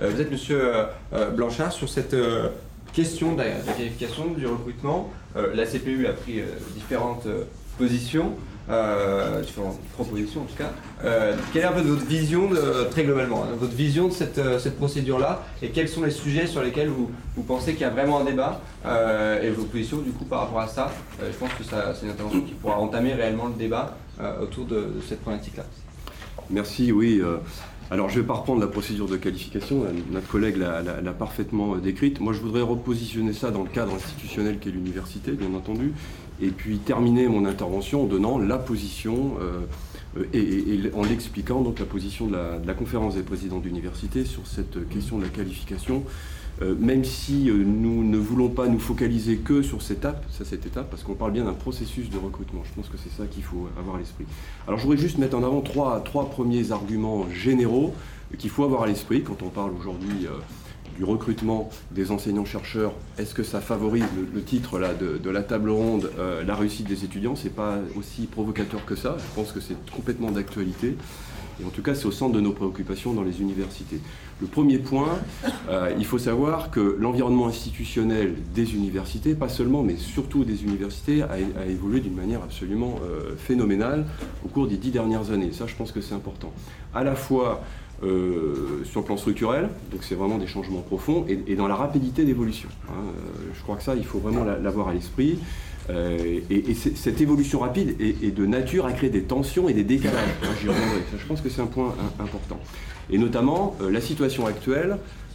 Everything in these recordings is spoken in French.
Vous êtes monsieur Blanchard sur cette question de la qualification, du recrutement. La CPU a pris différentes positions, différentes propositions en tout cas. Quelle est un peu votre vision, très globalement, votre vision de cette procédure-là, et quels sont les sujets sur lesquels vous pensez qu'il y a vraiment un débat, et vos positions du coup par rapport à ça. Je pense que c'est une intervention qui pourra entamer réellement le débat autour de cette problématique-là. Merci, oui. Alors je ne vais pas reprendre la procédure de qualification, notre collègue l'a parfaitement décrite. Moi je voudrais repositionner ça dans le cadre institutionnel qu'est l'université, bien entendu, et puis terminer mon intervention en donnant la position et en l'expliquant, donc la position de la conférence des présidents d'université sur cette question de la qualification. Même si nous ne voulons pas nous focaliser que sur cette étape, parce qu'on parle bien d'un processus de recrutement. Je pense que c'est ça qu'il faut avoir à l'esprit. Alors je voudrais juste mettre en avant trois premiers arguments généraux qu'il faut avoir à l'esprit quand on parle aujourd'hui du recrutement des enseignants-chercheurs. Est-ce que ça favorise, le titre là, de la table ronde, la réussite des étudiants? C'est pas aussi provocateur que ça. Je pense que c'est complètement d'actualité. Et en tout cas, c'est au centre de nos préoccupations dans les universités. Le premier point, il faut savoir que l'environnement institutionnel des universités, pas seulement, mais surtout des universités, a évolué d'une manière absolument phénoménale au cours des 10 dernières années. Ça, je pense que c'est important. À la fois sur le plan structurel, donc c'est vraiment des changements profonds, et dans la rapidité d'évolution. Je crois que ça, il faut vraiment l'avoir à l'esprit. Et cette évolution rapide est de nature à créer des tensions et des décalages. J'y reviendrai. Je pense que c'est un point important. Et notamment, la situation actuelle,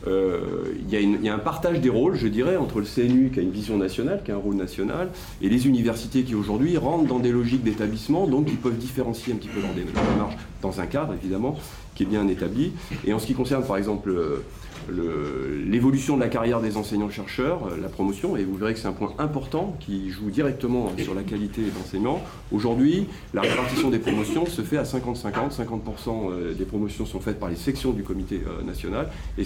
il y a un partage des rôles, je dirais, entre le CNU qui a une vision nationale, qui a un rôle national, et les universités qui aujourd'hui rentrent dans des logiques d'établissement, donc qui peuvent différencier un petit peu leur démarche dans un cadre, évidemment, qui est bien établi. Et en ce qui concerne, par exemple, l'évolution de la carrière des enseignants-chercheurs, la promotion, et vous verrez que c'est un point important qui joue directement sur la qualité d'enseignement. Aujourd'hui, la répartition des promotions se fait à 50-50. 50% des promotions sont faites par les sections du comité national et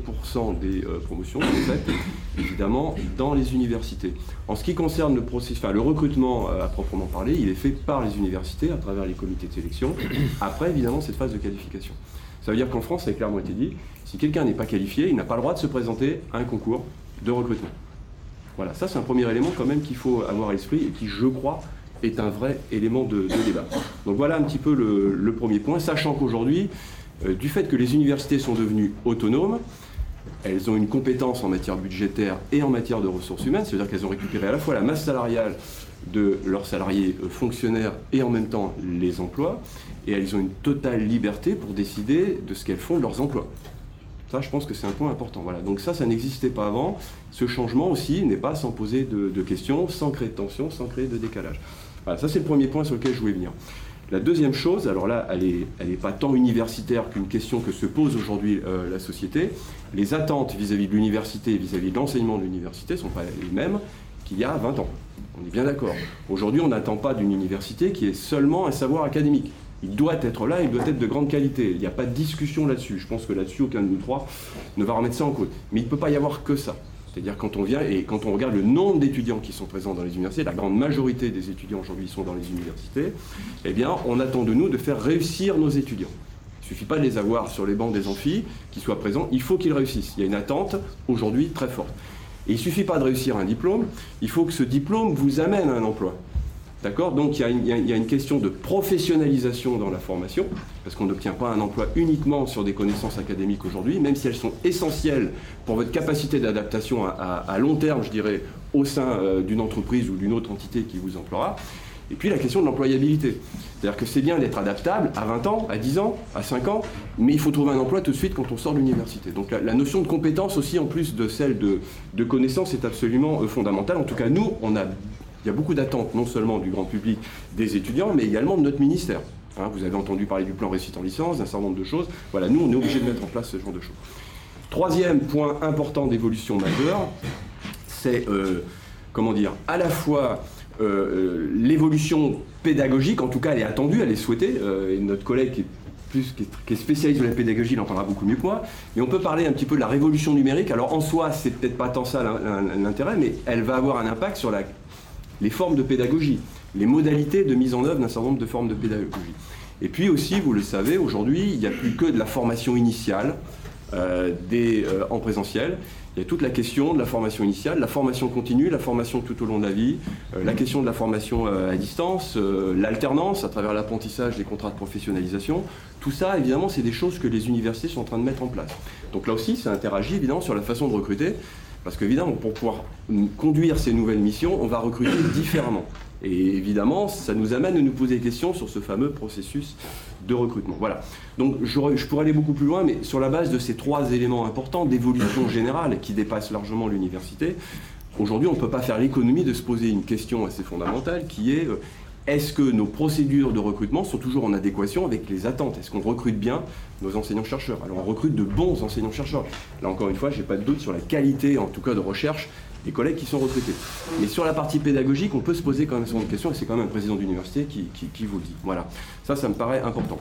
50% des promotions sont faites évidemment dans les universités. En ce qui concerne le recrutement à proprement parler, il est fait par les universités à travers les comités de sélection. Après, évidemment, cette phase de qualification. Ça veut dire qu'en France, ça a clairement été dit, si quelqu'un n'est pas qualifié, il n'a pas le droit de se présenter à un concours de recrutement. Voilà, ça c'est un premier élément quand même qu'il faut avoir à l'esprit et qui, je crois, est un vrai élément de débat. Donc voilà un petit peu le premier point, sachant qu'aujourd'hui, du fait que les universités sont devenues autonomes, elles ont une compétence en matière budgétaire et en matière de ressources humaines, c'est-à-dire qu'elles ont récupéré à la fois la masse salariale de leurs salariés fonctionnaires et en même temps les emplois, et elles ont une totale liberté pour décider de ce qu'elles font de leurs emplois. Ça, je pense que c'est un point important. Voilà. Donc ça n'existait pas avant. Ce changement aussi n'est pas sans poser de questions, sans créer de tension, sans créer de décalage. Voilà, ça c'est le premier point sur lequel je voulais venir. La deuxième chose, alors là, elle est pas tant universitaire qu'une question que se pose aujourd'hui la société. Les attentes vis-à-vis de l'université, vis-à-vis de l'enseignement de l'université ne sont pas les mêmes qu'il y a 20 ans. On est bien d'accord. Aujourd'hui, on n'attend pas d'une université qui est seulement un savoir académique. Il doit être là, il doit être de grande qualité. Il n'y a pas de discussion là-dessus. Je pense que là-dessus, aucun de nous trois ne va remettre ça en cause. Mais il ne peut pas y avoir que ça. C'est-à-dire quand on vient et quand on regarde le nombre d'étudiants qui sont présents dans les universités, la grande majorité des étudiants aujourd'hui sont dans les universités, eh bien, on attend de nous de faire réussir nos étudiants. Il ne suffit pas de les avoir sur les bancs des amphis, qu'ils soient présents, il faut qu'ils réussissent. Il y a une attente aujourd'hui très forte. Et il ne suffit pas de réussir un diplôme, il faut que ce diplôme vous amène à un emploi. D'accord ? Donc il y a une question de professionnalisation dans la formation, parce qu'on n'obtient pas un emploi uniquement sur des connaissances académiques aujourd'hui, même si elles sont essentielles pour votre capacité d'adaptation à long terme, je dirais, au sein d'une entreprise ou d'une autre entité qui vous emploiera. Et puis la question de l'employabilité. C'est-à-dire que c'est bien d'être adaptable à 20 ans, à 10 ans, à 5 ans, mais il faut trouver un emploi tout de suite quand on sort de l'université. Donc la notion de compétence aussi, en plus de celle de connaissance, est absolument fondamentale. En tout cas, nous, il y a beaucoup d'attentes, non seulement du grand public, des étudiants, mais également de notre ministère. Vous avez entendu parler du plan réussite en licence, d'un certain nombre de choses. Voilà, nous, on est obligé de mettre en place ce genre de choses. Troisième point important d'évolution majeure, c'est, à la fois l'évolution pédagogique, en tout cas elle est attendue, elle est souhaitée, et notre collègue qui est spécialiste de la pédagogie, il en parlera beaucoup mieux que moi, mais on peut parler un petit peu de la révolution numérique. Alors en soi, c'est peut-être pas tant ça l'intérêt, mais elle va avoir un impact sur les formes de pédagogie, les modalités de mise en œuvre d'un certain nombre de formes de pédagogie. Et puis aussi, vous le savez, aujourd'hui, il n'y a plus que de la formation initiale, en présentiel. Il y a toute la question de la formation initiale, la formation continue, la formation tout au long de la vie, la question de la formation à distance, l'alternance à travers l'apprentissage des contrats de professionnalisation. Tout ça, évidemment, c'est des choses que les universités sont en train de mettre en place. Donc là aussi, ça interagit évidemment sur la façon de recruter, parce qu'évidemment, pour pouvoir conduire ces nouvelles missions, on va recruter différemment. Et évidemment, ça nous amène à nous poser des questions sur ce fameux processus de recrutement. Voilà. Donc je pourrais aller beaucoup plus loin, mais sur la base de ces 3 éléments importants d'évolution générale qui dépassent largement l'université, aujourd'hui on ne peut pas faire l'économie de se poser une question assez fondamentale qui est est-ce que nos procédures de recrutement sont toujours en adéquation avec les attentes? Est-ce qu'on recrute bien nos enseignants-chercheurs? Alors on recrute de bons enseignants-chercheurs. Là encore une fois, je n'ai pas de doute sur la qualité, en tout cas de recherche, des collègues qui sont recrutés. Mais sur la partie pédagogique, on peut se poser quand même ce genre de questions, et c'est quand même un président d'université qui vous le dit. Voilà, ça me paraît important.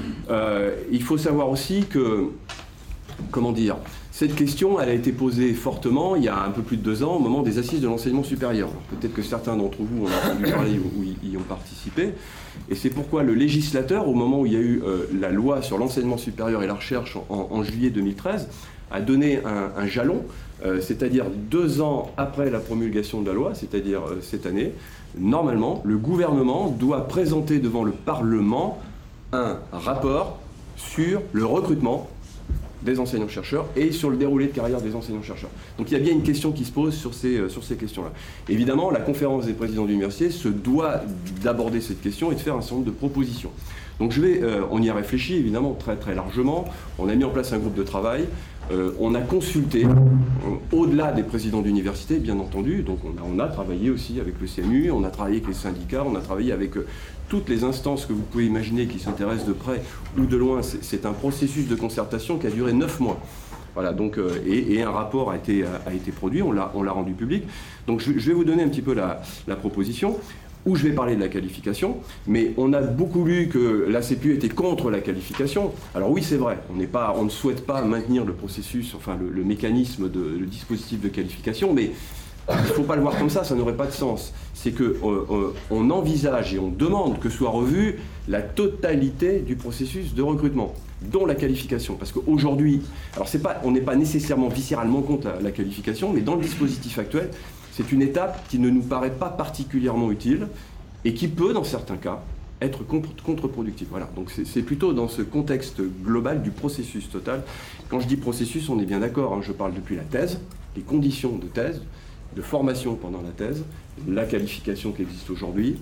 Il faut savoir aussi que, comment dire, cette question, elle a été posée fortement il y a un peu plus de 2 ans, au moment des assises de l'enseignement supérieur. Peut-être que certains d'entre vous en ont entendu parler ou y ont participé. Et c'est pourquoi le législateur, au moment où il y a eu la loi sur l'enseignement supérieur et la recherche en juillet 2013, a donné un jalon, c'est-à-dire 2 ans après la promulgation de la loi, c'est-à-dire cette année, normalement, le gouvernement doit présenter devant le Parlement un rapport sur le recrutement des enseignants-chercheurs et sur le déroulé de carrière des enseignants-chercheurs. Donc il y a bien une question qui se pose sur ces questions-là. Évidemment, la conférence des présidents d'université se doit d'aborder cette question et de faire un certain nombre de propositions. Donc on y a réfléchi évidemment très très largement, on a mis en place un groupe de travail, on a consulté, au-delà des présidents d'université bien entendu, donc on a travaillé aussi avec le CNU, on a travaillé avec les syndicats, on a travaillé avec toutes les instances que vous pouvez imaginer qui s'intéressent de près ou de loin. C'est un processus de concertation qui a duré 9 mois. Voilà, donc, et un rapport a été produit, on l'a rendu public. Donc je vais vous donner un petit peu la proposition, où je vais parler de la qualification, mais on a beaucoup lu que la CPU était contre la qualification. Alors oui, c'est vrai, on ne souhaite pas maintenir le processus, enfin le mécanisme, le dispositif de qualification, mais il ne faut pas le voir comme ça n'aurait pas de sens. C'est qu'on envisage et on demande que soit revue la totalité du processus de recrutement, dont la qualification. Parce qu'aujourd'hui, alors on n'est pas nécessairement viscéralement contre la qualification, mais dans le dispositif actuel, c'est une étape qui ne nous paraît pas particulièrement utile et qui peut, dans certains cas, être contre-productive. Voilà, donc c'est plutôt dans ce contexte global du processus total. Quand je dis processus, on est bien d'accord, hein, je parle depuis la thèse, les conditions de thèse, de formation pendant la thèse, la qualification qui existe aujourd'hui,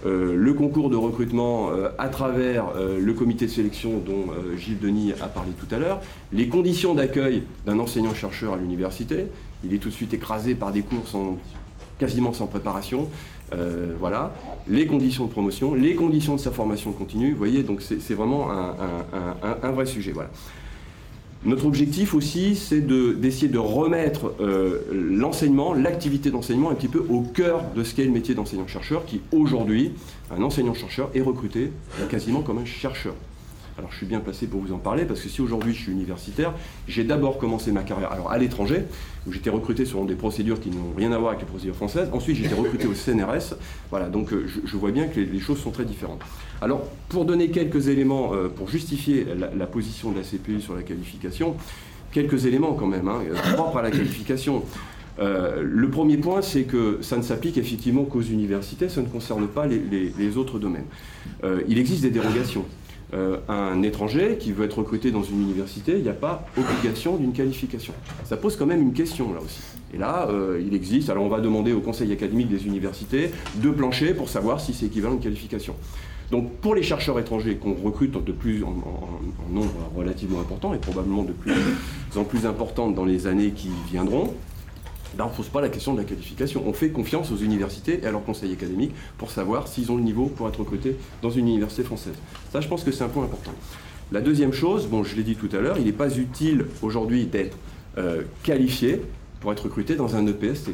le concours de recrutement à travers le comité de sélection dont Gilles Denis a parlé tout à l'heure, les conditions d'accueil d'un enseignant-chercheur à l'université, il est tout de suite écrasé par des cours quasiment sans préparation, voilà, les conditions de promotion, les conditions de sa formation continue, vous voyez, donc c'est vraiment un vrai sujet, voilà. Notre objectif aussi, c'est d'essayer de remettre l'enseignement, l'activité d'enseignement un petit peu au cœur de ce qu'est le métier d'enseignant-chercheur, qui aujourd'hui, un enseignant-chercheur est recruté quasiment comme un chercheur. Alors je suis bien placé pour vous en parler, parce que si aujourd'hui je suis universitaire, j'ai d'abord commencé ma carrière à l'étranger, où j'étais recruté selon des procédures qui n'ont rien à voir avec les procédures françaises. Ensuite j'ai été recruté au CNRS, voilà, donc je vois bien que les choses sont très différentes. Alors pour donner quelques éléments, pour justifier la position de la CPU sur la qualification, quelques éléments quand même, hein, propres à la qualification. Le premier point, c'est que ça ne s'applique effectivement qu'aux universités, ça ne concerne pas les autres domaines. Il existe des dérogations. Un étranger qui veut être recruté dans une université, il n'y a pas obligation d'une qualification. Ça pose quand même une question là aussi. Et là, il existe, alors on va demander au conseil académique des universités de plancher pour savoir si c'est équivalent à une qualification. Donc pour les chercheurs étrangers qu'on recrute en nombre relativement important et probablement de plus en plus importante dans les années qui viendront, on ne pose pas la question de la qualification. On fait confiance aux universités et à leur conseil académique pour savoir s'ils ont le niveau pour être recrutés dans une université française. Ça, je pense que c'est un point important. La deuxième chose, bon, je l'ai dit tout à l'heure, il n'est pas utile aujourd'hui d'être qualifié pour être recruté dans un EPST.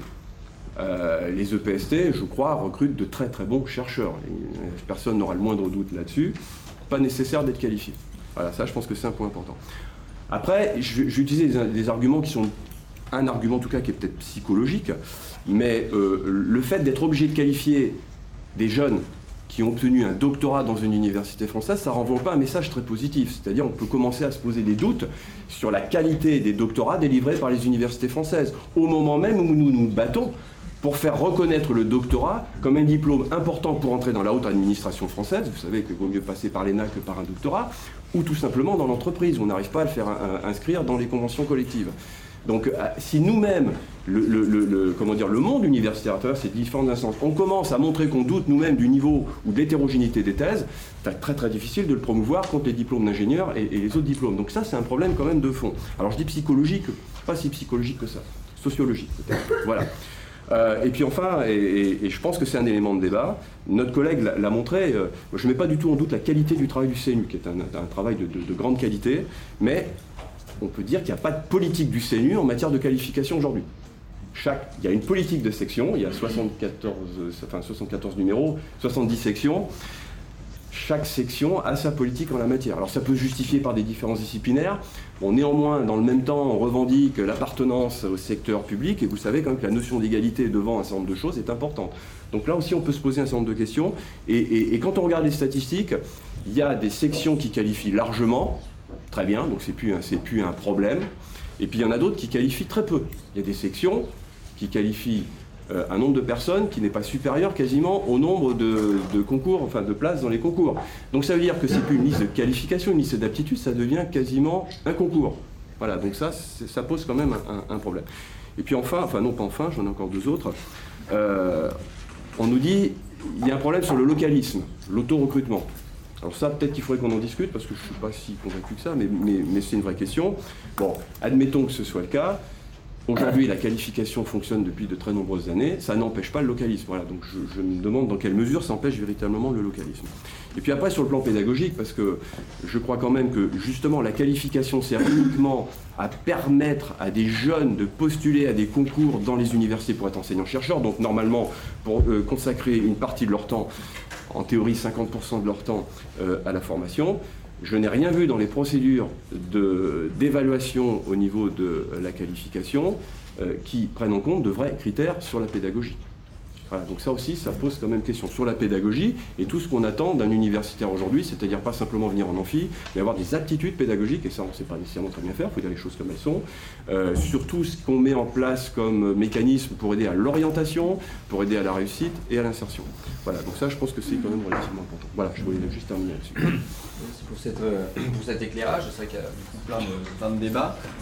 Les EPST, je crois, recrutent de très très bons chercheurs. Personne n'aura le moindre doute là-dessus. Pas nécessaire d'être qualifié. Voilà, ça, je pense que c'est un point important. Après, je vais utiliser des arguments qui sont un argument en tout cas qui est peut-être psychologique, mais le fait d'être obligé de qualifier des jeunes qui ont obtenu un doctorat dans une université française, ça renvoie pas un message très positif. C'est-à-dire on peut commencer à se poser des doutes sur la qualité des doctorats délivrés par les universités françaises, au moment même où nous nous battons pour faire reconnaître le doctorat comme un diplôme important pour entrer dans la haute administration française. Vous savez qu'il vaut mieux passer par l'ENA que par un doctorat, ou tout simplement dans l'entreprise. On n'arrive pas à le faire inscrire dans les conventions collectives. Donc si nous-mêmes, le monde universitaire à travers ces différentes instances, on commence à montrer qu'on doute nous-mêmes du niveau ou de l'hétérogénéité des thèses, c'est très très difficile de le promouvoir contre les diplômes d'ingénieurs et les autres diplômes. Donc ça, c'est un problème quand même de fond. Alors je dis psychologique, pas si psychologique que ça, sociologique peut-être. Voilà. Et puis enfin, et je pense que c'est un élément de débat, notre collègue l'a montré, je ne mets pas du tout en doute la qualité du travail du CNU, qui est un travail de grande qualité, mais on peut dire qu'il n'y a pas de politique du CNU en matière de qualification aujourd'hui. Il y a une politique de section, il y a 74 numéros, 70 sections. Chaque section a sa politique en la matière. Alors ça peut se justifier par des différences disciplinaires. Bon, néanmoins, dans le même temps, on revendique l'appartenance au secteur public, et vous savez quand même que la notion d'égalité devant un certain nombre de choses est importante. Donc là aussi, on peut se poser un certain nombre de questions. Et quand on regarde les statistiques, il y a des sections qui qualifient largement, très bien, donc c'est plus un problème. Et puis il y en a d'autres qui qualifient très peu. Il y a des sections qui qualifient un nombre de personnes qui n'est pas supérieur quasiment au nombre de concours, enfin de places dans les concours. Donc ça veut dire que c'est plus une liste de qualification, une liste d'aptitude, ça devient quasiment un concours. Voilà, donc ça pose quand même un problème. Et puis enfin non pas enfin, j'en ai encore deux autres, on nous dit il y a un problème sur le localisme, l'auto-recrutement. Alors ça, peut-être qu'il faudrait qu'on en discute, parce que je ne suis pas si convaincu que ça, mais c'est une vraie question. Bon, admettons que ce soit le cas. Aujourd'hui, la qualification fonctionne depuis de très nombreuses années. Ça n'empêche pas le localisme. Voilà, donc je me demande dans quelle mesure ça empêche véritablement le localisme. Et puis après, sur le plan pédagogique, parce que je crois quand même que justement la qualification sert uniquement à permettre à des jeunes de postuler à des concours dans les universités pour être enseignants-chercheurs, donc normalement pour consacrer une partie de leur temps, en théorie 50% de leur temps à la formation. Je n'ai rien vu dans les procédures d'évaluation au niveau de la qualification qui prennent en compte de vrais critères sur la pédagogie. Voilà, donc ça aussi, ça pose quand même question sur la pédagogie et tout ce qu'on attend d'un universitaire aujourd'hui, c'est-à-dire pas simplement venir en amphi, mais avoir des aptitudes pédagogiques, et ça on ne sait pas nécessairement très bien faire, il faut dire les choses comme elles sont, surtout ce qu'on met en place comme mécanisme pour aider à l'orientation, pour aider à la réussite et à l'insertion. Voilà, donc ça je pense que c'est quand même relativement important. Voilà, je voulais juste terminer là-dessus. Merci pour cet éclairage, c'est vrai qu'il y a plein de débats.